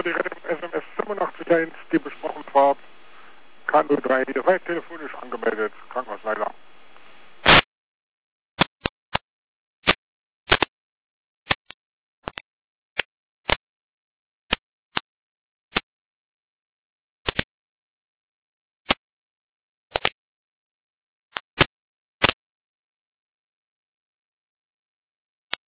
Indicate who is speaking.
Speaker 1: die Rettung SMS 85.1, die besprochen war. K03, ihr seid telefonisch angemeldet. Krankenhaus Weiler.